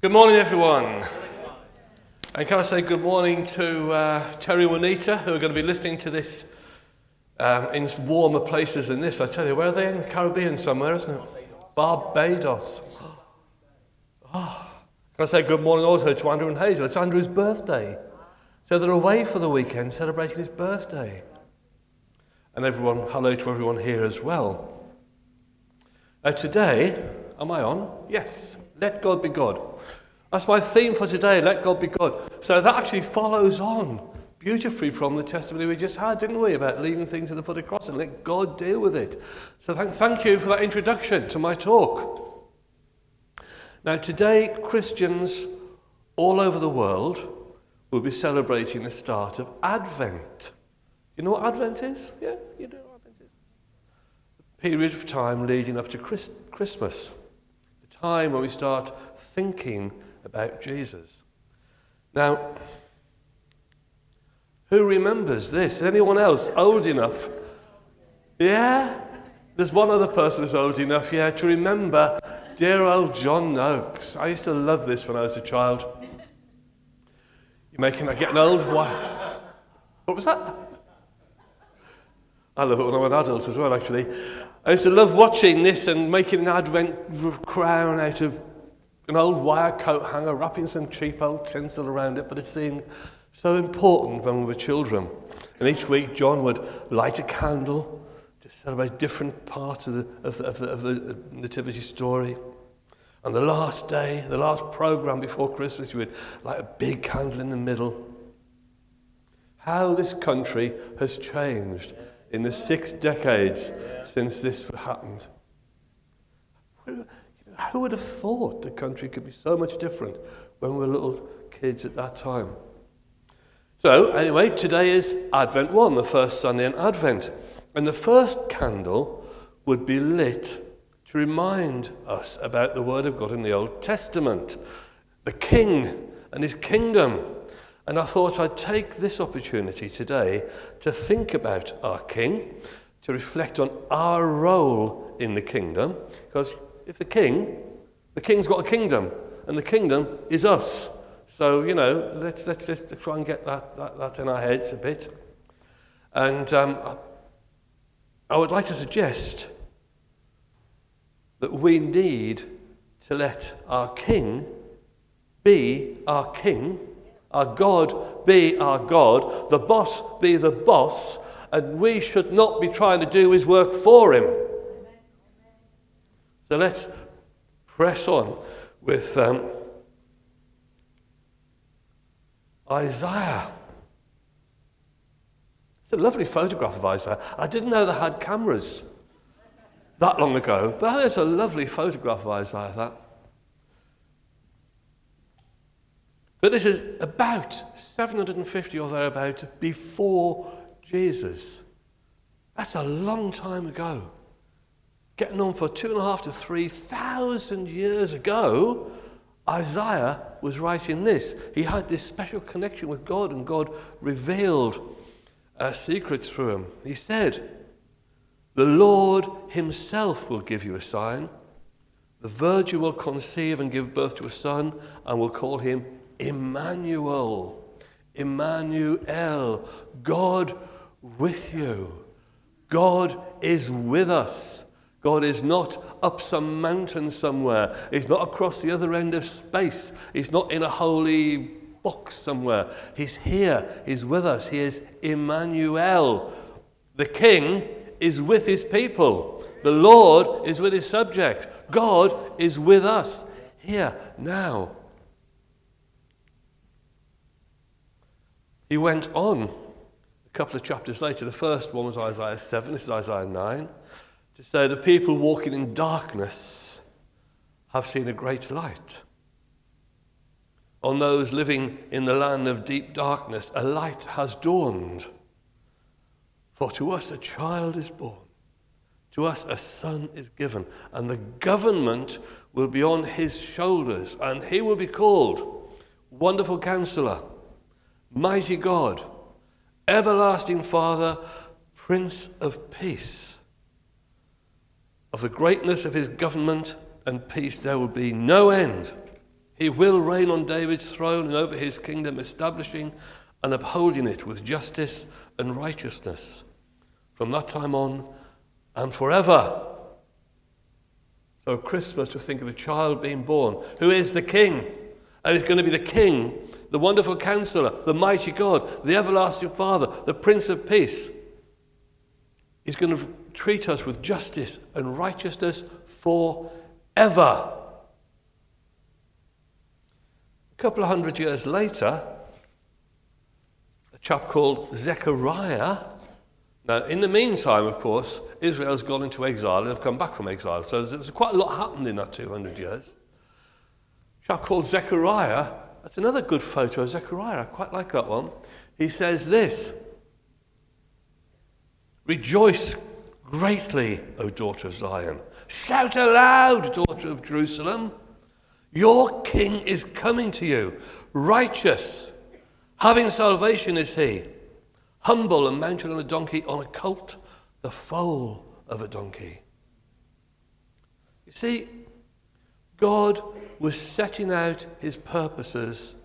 Good morning, everyone. And can I say good morning to Terry and Juanita, who are going to be listening to this in warmer places than this. I tell you, where are they? In the Caribbean somewhere, isn't it? Barbados. Oh. Can I say good morning also to Andrew and Hazel? It's Andrew's birthday. So they're away for the weekend celebrating his birthday. And everyone, hello to everyone here as well. Today, am I on? Yes. Let God be God. That's my theme for today, let God be God. So that actually follows on beautifully from the testimony we just had, didn't we, about leaving things at the foot of the cross and let God deal with it. So thank you for that introduction to my talk. Now today, Christians all over the world will be celebrating the start of Advent. You know what Advent is? Yeah, you know what Advent is. The period of time leading up to Christmas. The time when we start thinking about Jesus. Now, who remembers this? Anyone else old enough? Yeah? There's one other person who's old enough, to remember dear old John Noakes. I used to love this when I was a child. You're making me get an old wife. What was that? I love it when I'm an adult as well, actually. I used to love watching this and making an Advent crown out of an old wire coat hanger, wrapping some cheap old tinsel around it, but it seemed so important when we were children. And each week John would light a candle to celebrate different parts of the nativity story. And the last day, the last program before Christmas, you would light a big candle in the middle. How this country has changed in the 6 decades since this happened. Who would have thought the country could be so much different when we were little kids at that time? So, anyway, today is Advent 1, the first Sunday in Advent. And the first candle would be lit to remind us about the Word of God in the Old Testament, the King and his kingdom. And I thought I'd take this opportunity today to think about our King, to reflect on our role in the kingdom, because if the king's got a kingdom, and the kingdom is us. So, let's just try and get that in our heads a bit. And I would like to suggest that we need to let our King be our King, our God be our God, the boss be the boss, and we should not be trying to do his work for him. So let's press on with Isaiah. It's a lovely photograph of Isaiah. I didn't know they had cameras that long ago, but I think it's a lovely photograph of Isaiah, that. But this is about 750 or thereabouts before Jesus. That's a long time ago. Getting on for 2,500 to 3,000 years ago, Isaiah was writing this. He had this special connection with God, and God revealed secrets through him. He said, "The Lord himself will give you a sign. The virgin will conceive and give birth to a son, and will call him Emmanuel." Emmanuel, God with you. God is with us. God is not up some mountain somewhere. He's not across the other end of space. He's not in a holy box somewhere. He's here. He's with us. He is Emmanuel. The King is with his people. The Lord is with his subjects. God is with us here, now. He went on a couple of chapters later. The first one was Isaiah 7. This is Isaiah 9. To say the people walking in darkness have seen a great light. On those living in the land of deep darkness, a light has dawned. For to us a child is born, to us a son is given, and the government will be on his shoulders, and he will be called Wonderful Counselor, Mighty God, Everlasting Father, Prince of Peace. Of the greatness of his government and peace there will be no end He will reign on David's throne and over his kingdom, establishing and upholding it with justice and righteousness from that time on and forever. So Christmas, we think of a child being born, who is the King. And he's going to be the King, the wonderful Counselor, the mighty God, the everlasting Father, the Prince of Peace. He's going to treat us with justice and righteousness forever. A couple of hundred years later, a chap called Zechariah. Now, in the meantime, of course, Israel's gone into exile and have come back from exile. So there's quite a lot happened in that 200 years. A chap called Zechariah, that's another good photo of Zechariah. I quite like that one. He says this: "Rejoice greatly, O daughter of Zion. Shout aloud, daughter of Jerusalem. Your king is coming to you. Righteous, having salvation is he. Humble and mounted on a donkey, on a colt, the foal of a donkey." You see, God was setting out his purposes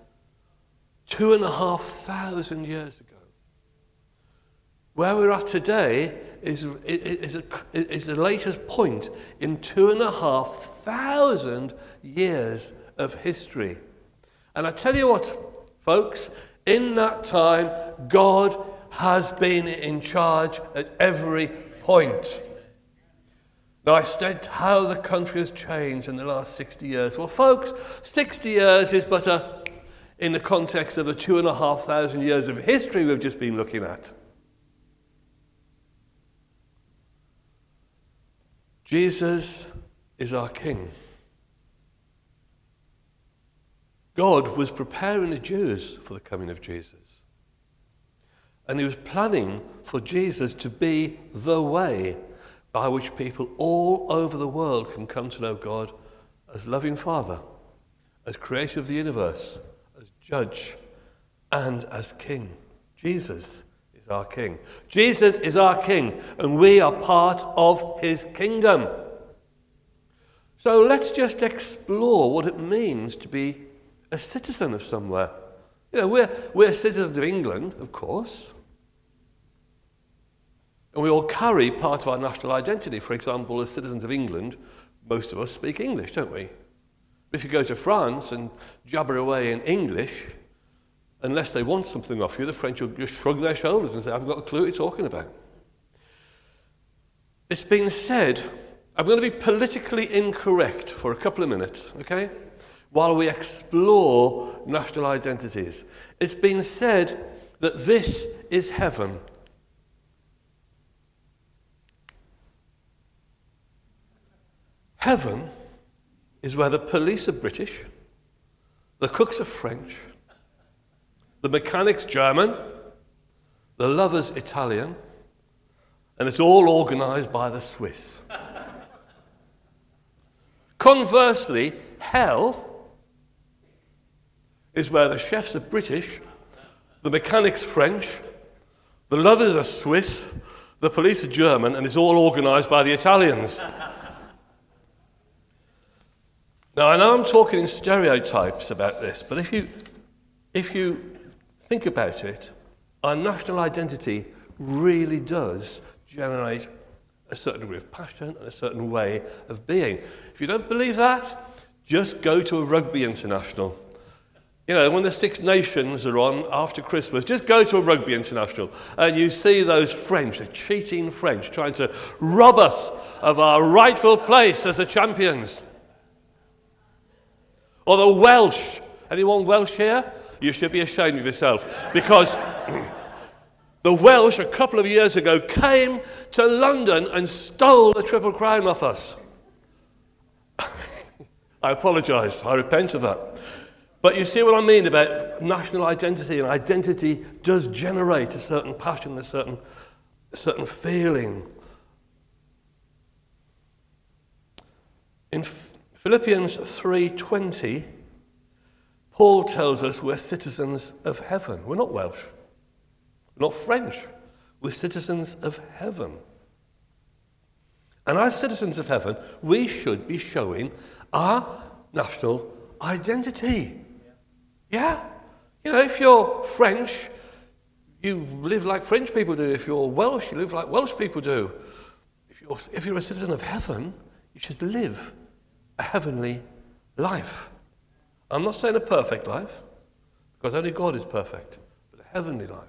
2,500 years ago. Where we're at today is the latest point in 2,500 years of history. And I tell you what, folks, in that time, God has been in charge at every point. Now, I said how the country has changed in the last 60 years. Well, folks, 60 years is but in the context of the 2,500 years of history we've just been looking at. Jesus is our King. God was preparing the Jews for the coming of Jesus. And he was planning for Jesus to be the way by which people all over the world can come to know God as loving Father, as creator of the universe, as judge, and as King. Jesus is our King. Jesus is our King, and we are part of his kingdom. So let's just explore what it means to be a citizen of somewhere. You know, we're citizens of England, of course. And we all carry part of our national identity. For example, as citizens of England, most of us speak English, don't we? But if you go to France and jabber away in English, unless they want something off you, the French will just shrug their shoulders and say, "I've got a clue what you're talking about." It's been said, I'm going to be politically incorrect for a couple of minutes, okay? While we explore national identities. It's been said that this is heaven. Heaven is where the police are British, the cooks are French, the mechanics German, the lovers Italian, and it's all organised by the Swiss. Conversely, hell is where the chefs are British, the mechanics French, the lovers are Swiss, the police are German, and it's all organised by the Italians. Now, I know I'm talking in stereotypes about this, but if you think about it, our national identity really does generate a certain degree of passion and a certain way of being. If you don't believe that, just go to a rugby international. You know, when the Six Nations are on after Christmas, just go to a rugby international and you see those French, the cheating French, trying to rob us of our rightful place as the champions. Or the Welsh. Anyone Welsh here? You should be ashamed of yourself, because the Welsh a couple of years ago came to London and stole the Triple Crown off us. I apologise. I repent of that. But you see what I mean about national identity, and identity does generate a certain passion, a certain feeling. In Philippians 3:20, Paul tells us we're citizens of heaven. We're not Welsh. We're not French. We're citizens of heaven. And as citizens of heaven, we should be showing our national identity. Yeah? You know, if you're French, you live like French people do. If you're Welsh, you live like Welsh people do. If you're a citizen of heaven, you should live a heavenly life. I'm not saying a perfect life, because only God is perfect, but a heavenly life.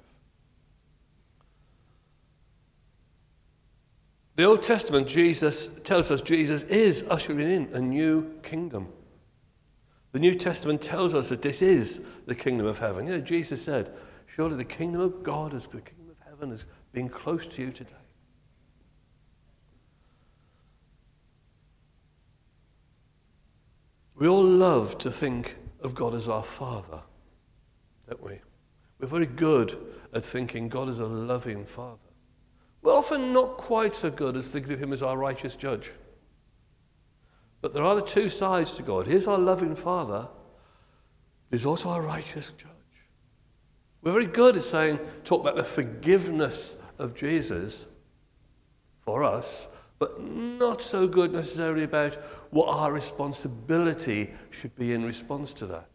The Old Testament, Jesus tells us Jesus is ushering in a new kingdom. The New Testament tells us that this is the kingdom of heaven. You know, Jesus said, surely the kingdom of God, as the kingdom of heaven, has been close to you today. We all love to think of God as our Father, don't we? We're very good at thinking God is a loving Father. We're often not quite so good as thinking of him as our righteous judge. But there are the two sides to God. Here's our loving Father. He's also our righteous judge. We're very good at talk about the forgiveness of Jesus for us, but not so good necessarily about what our responsibility should be in response to that.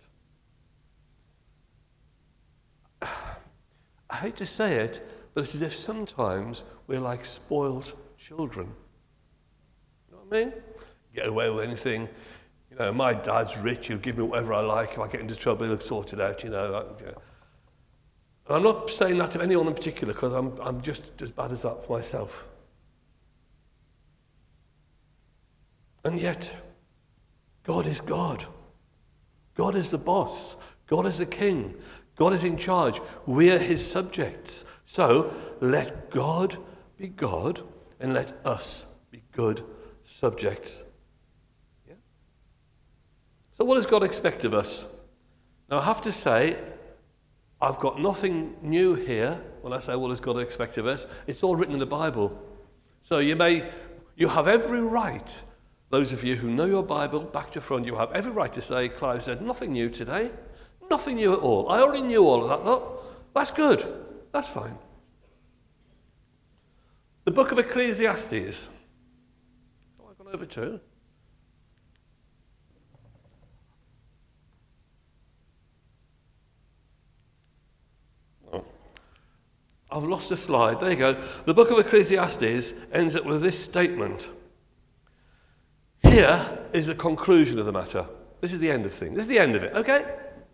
I hate to say it, but it's as if sometimes we're like spoiled children. You know what I mean? Get away with anything. You know, my dad's rich, he'll give me whatever I like. If I get into trouble, he'll sort it out, you know. I'm not saying that to anyone in particular, because I'm just as bad as that for myself. And yet, God is God. God is the boss. God is the king. God is in charge. We are his subjects. So, let God be God, and let us be good subjects. Yeah? So what does God expect of us? Now, I have to say, I've got nothing new here when I say what does God expect of us. It's all written in the Bible. So you have every right, those of you who know your Bible back to front, you have every right to say, Clive said, nothing new today. Nothing new at all. I already knew all of that lot. That's good. That's fine. The book of Ecclesiastes. Oh, I've gone over to. Oh. I've lost a slide. There you go. The book of Ecclesiastes ends up with this statement. Here is the conclusion of the matter. This is the end of things. This is the end of it, okay?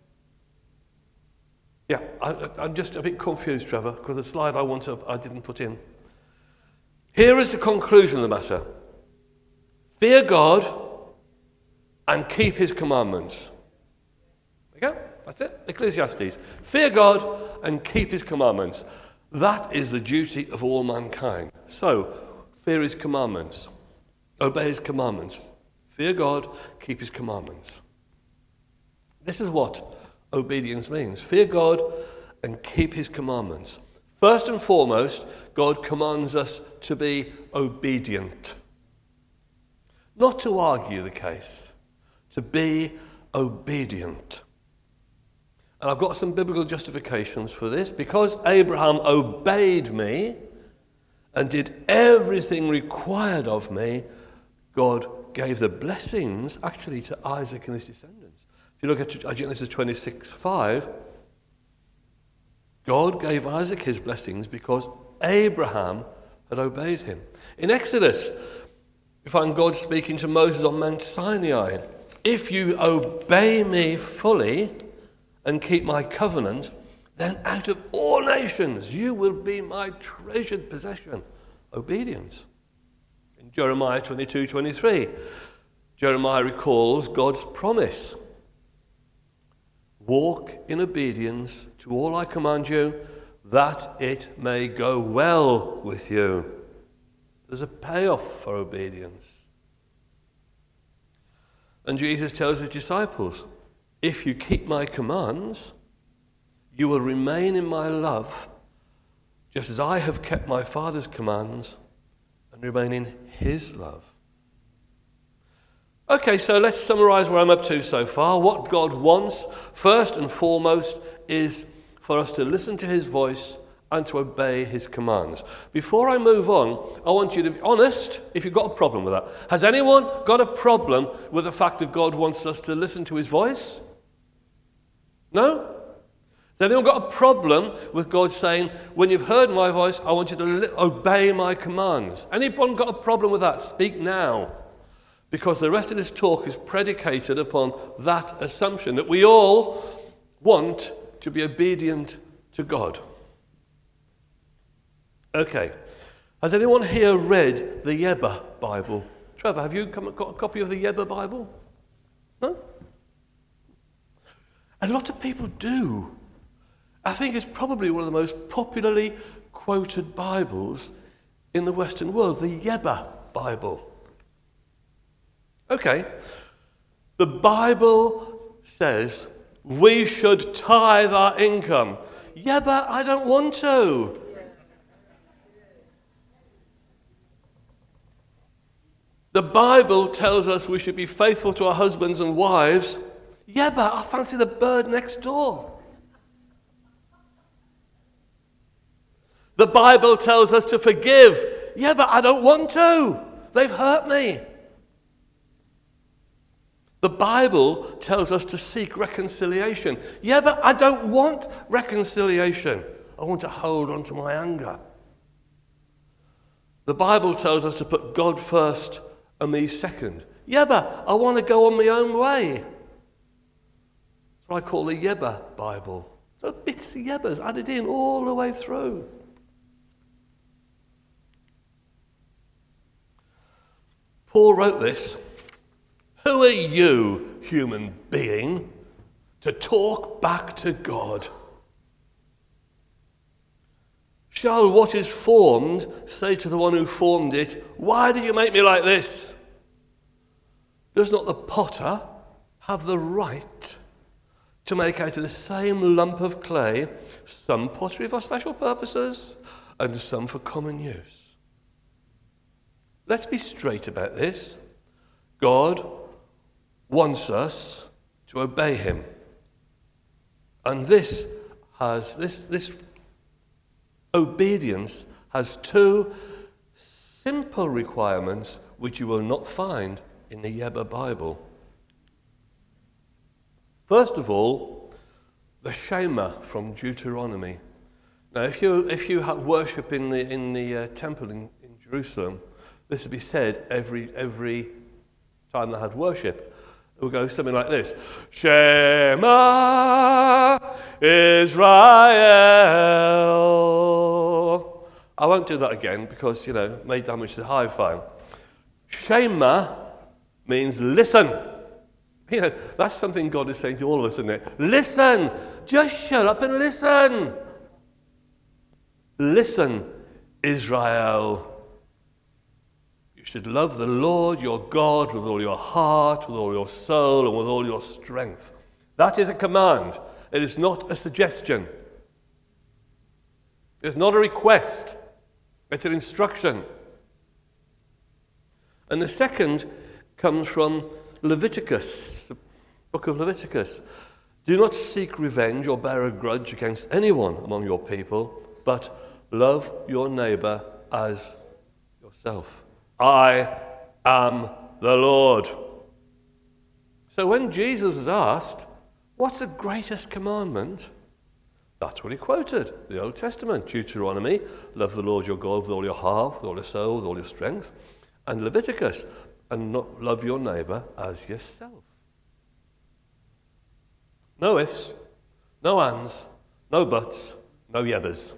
Yeah, I'm just a bit confused, Trevor, because the slide I didn't put in. Here is the conclusion of the matter. Fear God and keep his commandments. There you go, that's it, Ecclesiastes. Fear God and keep his commandments. That is the duty of all mankind. So, fear his commandments. Obey his commandments. Fear God, keep his commandments. This is what obedience means. Fear God and keep his commandments. First and foremost, God commands us to be obedient. Not to argue the case, to be obedient. And I've got some biblical justifications for this. Because Abraham obeyed me and did everything required of me, God gave the blessings actually to Isaac and his descendants. If you look at Genesis 26:5, God gave Isaac his blessings because Abraham had obeyed him. In Exodus, we find God speaking to Moses on Mount Sinai. If you obey me fully and keep my covenant, then out of all nations you will be my treasured possession. Obedience. In Jeremiah 22:23, Jeremiah recalls God's promise. Walk in obedience to all I command you, that it may go well with you. There's a payoff for obedience. And Jesus tells his disciples, if you keep my commands, you will remain in my love, just as I have kept my Father's commands and remain in his love. Okay, so let's summarize where I'm up to so far. What God wants, first and foremost, is for us to listen to his voice and to obey his commands. Before I move on, I want you to be honest if you've got a problem with that. Has anyone got a problem with the fact that God wants us to listen to his voice? No? Has anyone got a problem with God saying, when you've heard my voice, I want you to obey my commands? Anyone got a problem with that? Speak now. Because the rest of this talk is predicated upon that assumption that we all want to be obedient to God. Okay. Has anyone here read the Yebba Bible? Trevor, have you got a copy of the Yebba Bible? No? A lot of people do. I think it's probably one of the most popularly quoted Bibles in the Western world, the Yebba Bible. Okay. The Bible says we should tithe our income. Yeah, but I don't want to. The Bible tells us we should be faithful to our husbands and wives. Yeah, but I fancy the bird next door. The Bible tells us to forgive. Yeah, but I don't want to. They've hurt me. The Bible tells us to seek reconciliation. Yeah, but I don't want reconciliation. I want to hold on to my anger. The Bible tells us to put God first and me second. Yeah, but I want to go on my own way. That's what I call the Yebba Bible. So bits of Yebbas added in all the way through. Paul wrote this. Who are you, human being, to talk back to God? Shall what is formed say to the one who formed it, why did you make me like this? Does not the potter have the right to make out of the same lump of clay some pottery for special purposes and some for common use? Let's be straight about this. God wants us to obey him. And this obedience has two simple requirements which you will not find in the Yebba Bible. First of all, the Shema from Deuteronomy. Now, if you have worship in the temple in Jerusalem, this would be said every time they had worship. It would go something like this. Shema Israel. I won't do that again because, may damage the hi-fi. Shema means listen. That's something God is saying to all of us, isn't it? Listen. Just shut up and listen. Listen, Israel. You should love the Lord your God with all your heart, with all your soul, and with all your strength. That is a command. It is not a suggestion. It's not a request. It's an instruction. And the second comes from Leviticus, the book of Leviticus. Do not seek revenge or bear a grudge against anyone among your people, but love your neighbor as yourself. I am the Lord. So when Jesus was asked, what's the greatest commandment? That's what he quoted, the Old Testament, Deuteronomy, love the Lord your God with all your heart, with all your soul, with all your strength, and Leviticus, and love your neighbor as yourself. No ifs, no ands, no buts, no yebbers.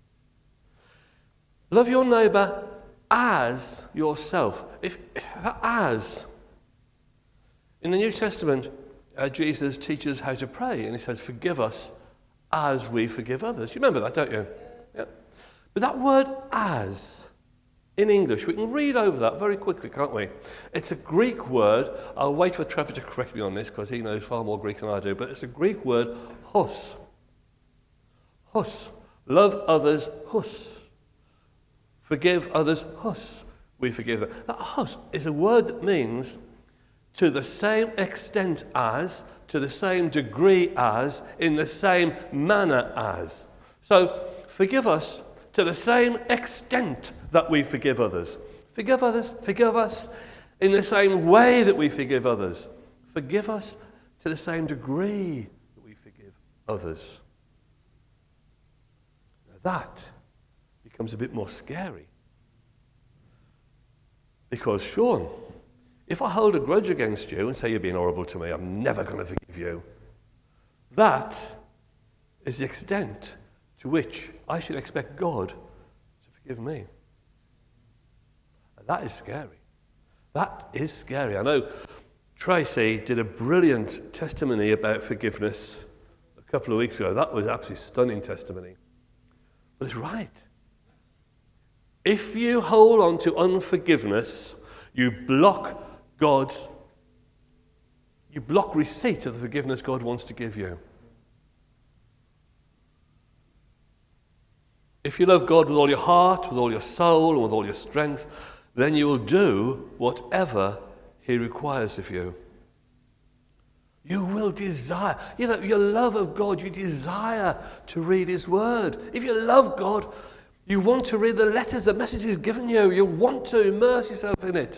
Love your neighbor as yourself. As. In the New Testament, Jesus teaches how to pray, and he says, forgive us as we forgive others. You remember that, don't you? Yeah. But that word as, in English, we can read over that very quickly, can't we? It's a Greek word. I'll wait for Trevor to correct me on this, because he knows far more Greek than I do, but it's a Greek word, hos. Hos. Love others, hos. Forgive others, hus. We forgive them. That hus is a word that means to the same extent as, to the same degree as, in the same manner as. So, forgive us to the same extent that we forgive others. Forgive us in the same way that we forgive others. Forgive us to the same degree that we forgive others. Now that becomes a bit more scary. Because, Sean, if I hold a grudge against you and say you're being horrible to me, I'm never going to forgive you, that is the extent to which I should expect God to forgive me. And that is scary. That is scary. I know Tracy did a brilliant testimony about forgiveness a couple of weeks ago. That was absolutely stunning testimony. But it's right. If you hold on to unforgiveness, you block receipt of the forgiveness God wants to give you. If you love God with all your heart, with all your soul, and with all your strength, then you will do whatever He requires of you. You will desire, your love of God, you desire to read His Word. If you love God, you want to read the letters, the message He's given you. You want to immerse yourself in it.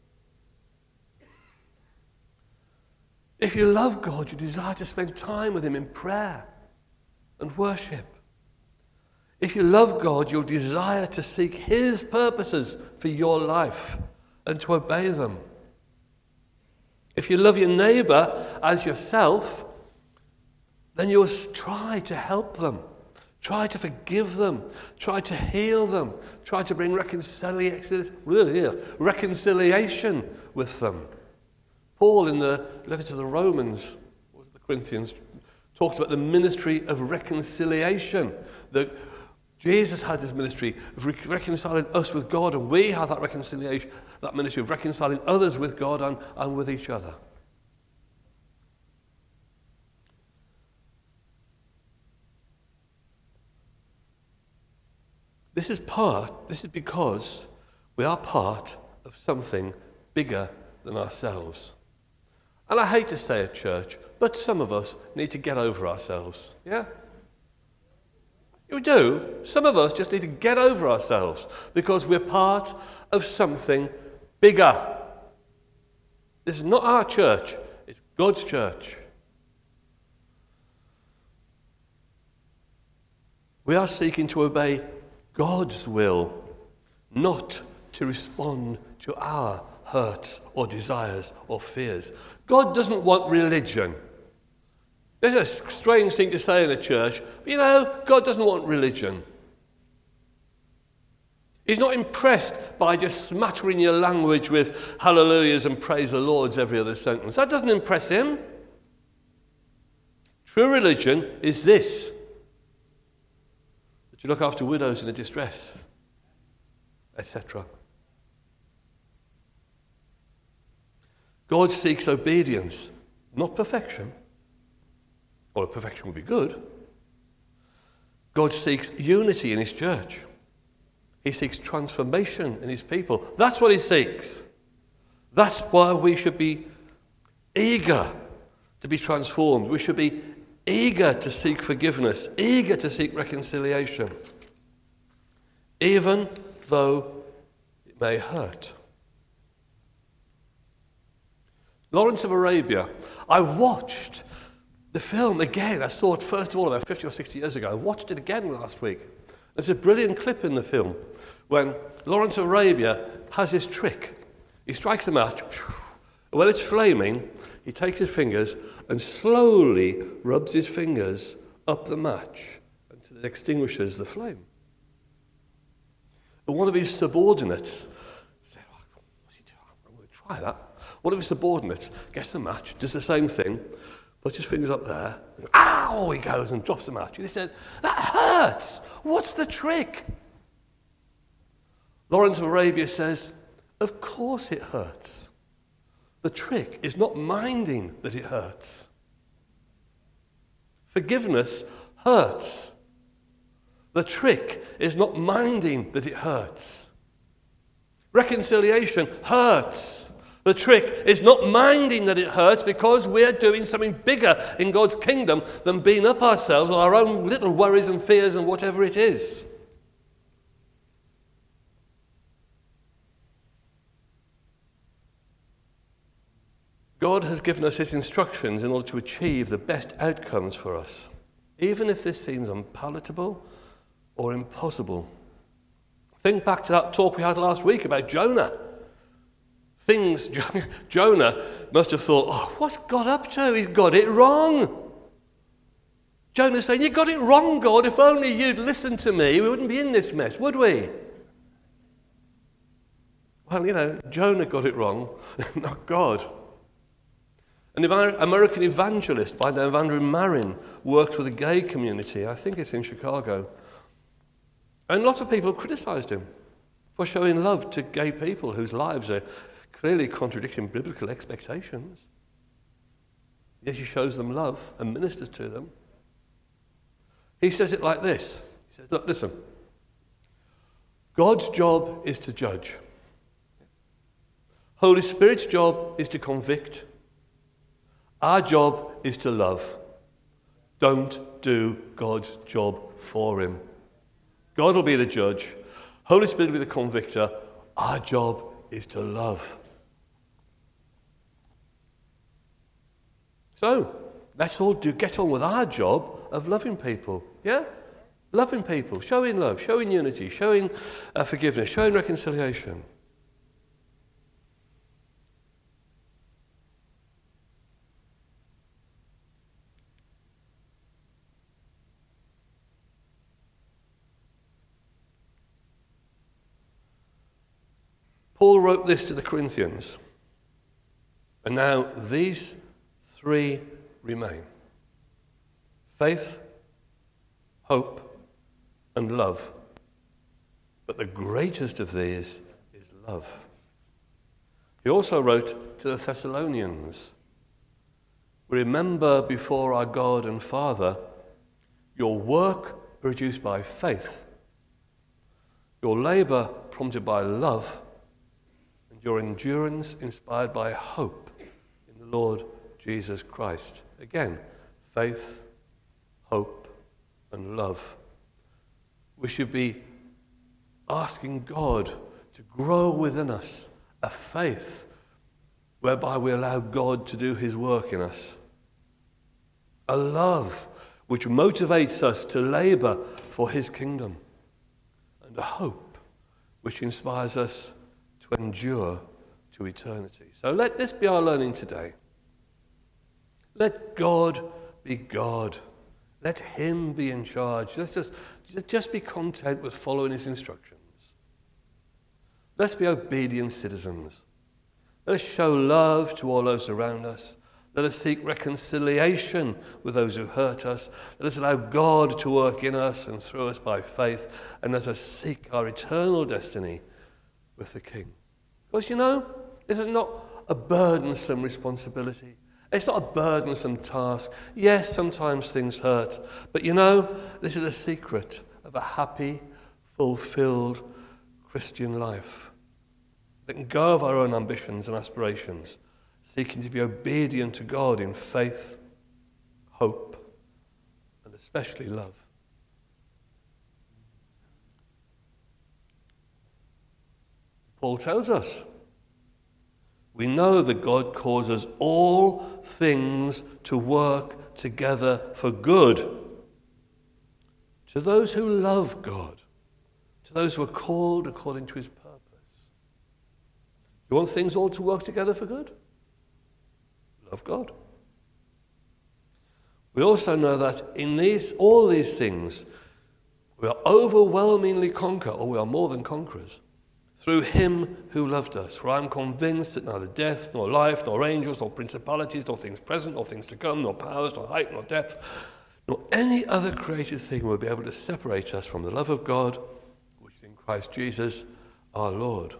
If you love God, you desire to spend time with Him in prayer and worship. If you love God, you'll desire to seek His purposes for your life and to obey them. If you love your neighbour as yourself, then you'll try to help them, try to forgive them, try to heal them, try to bring reconciliation with them. Paul, in the letter to the Romans, or the Corinthians, talks about the ministry of reconciliation. That Jesus had this ministry of reconciling us with God, and we have that reconciliation, that ministry of reconciling others with God and with each other. This is because we are part of something bigger than ourselves. And I hate to say it, church, but some of us need to get over ourselves. Yeah? You do. Some of us just need to get over ourselves because we're part of something bigger. This is not our church, it's God's church. We are seeking to obey God's will, not to respond to our hurts or desires or fears. God doesn't want religion. There's a strange thing to say in a church, but God doesn't want religion. He's not impressed by just smattering your language with hallelujahs and praise the Lords every other sentence. That doesn't impress Him. True religion is this: that you look after widows in distress, etc. God seeks obedience, not perfection. Or perfection would be good. God seeks unity in His church. He seeks transformation in His people. That's what He seeks. That's why we should be eager to be transformed. We should be eager to seek forgiveness, eager to seek reconciliation, even though it may hurt. Lawrence of Arabia. I watched the film again. I saw it first of all about 50 or 60 years ago. I watched it again last week. There's a brilliant clip in the film when Lawrence of Arabia has this trick. He strikes a match, and when it's flaming, he takes his fingers and slowly rubs his fingers up the match until it extinguishes the flame. And one of his subordinates said, what's he doing? I'm going to try that. One of his subordinates gets the match, does the same thing, puts his fingers up there, and ow, he goes and drops the match. And he said, that hurts. What's the trick? Lawrence of Arabia says, of course it hurts. The trick is not minding that it hurts. Forgiveness hurts. The trick is not minding that it hurts. Reconciliation hurts. The trick is not minding that it hurts because we're doing something bigger in God's kingdom than beating up ourselves on our own little worries and fears and whatever it is. God has given us his instructions in order to achieve the best outcomes for us, even if this seems unpalatable or impossible. Think back to that talk we had last week about Jonah. Jonah must have thought, oh, what's God up to? He's got it wrong. Jonah's saying, you got it wrong, God. If only you'd listened to me, we wouldn't be in this mess, would we? Well, Jonah got it wrong, not God. An American evangelist by the name of Andrew Marin works with a gay community. I think it's in Chicago. And lots of people criticized him for showing love to gay people whose lives are clearly contradicting biblical expectations. Yet he shows them love and ministers to them. He says it like this. He says, look, listen. God's job is to judge. Holy Spirit's job is to convict. Our job is to love. Don't do God's job for him. God will be the judge. Holy Spirit will be the convictor. Our job is to love. So, let's all get on with our job of loving people. Yeah? Loving people, showing love, showing unity, showing forgiveness, showing reconciliation. Paul wrote this to the Corinthians. And now these three remain: faith, hope, and love. But the greatest of these is love. He also wrote to the Thessalonians, remember before our God and Father your work produced by faith, your labor prompted by love, and your endurance inspired by hope in the Lord Jesus Christ. Again, faith, hope, and love. We should be asking God to grow within us a faith whereby we allow God to do his work in us. A love which motivates us to labor for his kingdom. And a hope which inspires us to endure to eternity. So let this be our learning today. Let God be God. Let him be in charge. Let's just be content with following his instructions. Let's be obedient citizens. Let us show love to all those around us. Let us seek reconciliation with those who hurt us. Let us allow God to work in us and through us by faith. And let us seek our eternal destiny with the King. Because this is not a burdensome responsibility. It's not a burdensome task. Yes, sometimes things hurt. But this is a secret of a happy, fulfilled Christian life. Letting go of our own ambitions and aspirations, seeking to be obedient to God in faith, hope, and especially love. Paul tells us, we know that God causes all things to work together for good to those who love God, to those who are called according to his purpose. You want things all to work together for good? Love God. We also know that in all these things, we are overwhelmingly conquer, or we are more than conquerors, through him who loved us. For I am convinced that neither death, nor life, nor angels, nor principalities, nor things present, nor things to come, nor powers, nor height, nor depth, nor any other created thing will be able to separate us from the love of God, which is in Christ Jesus our Lord.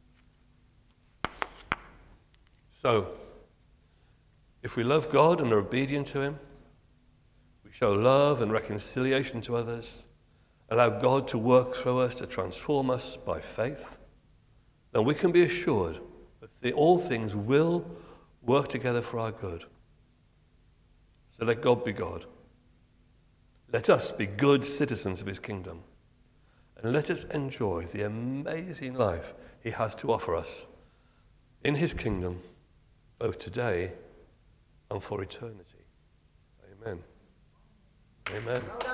So, if we love God and are obedient to him, we show love and reconciliation to others, allow God to work through us to transform us by faith, then we can be assured that all things will work together for our good. So let God be God. Let us be good citizens of his kingdom. And let us enjoy the amazing life he has to offer us in his kingdom, both today and for eternity. Amen. Amen.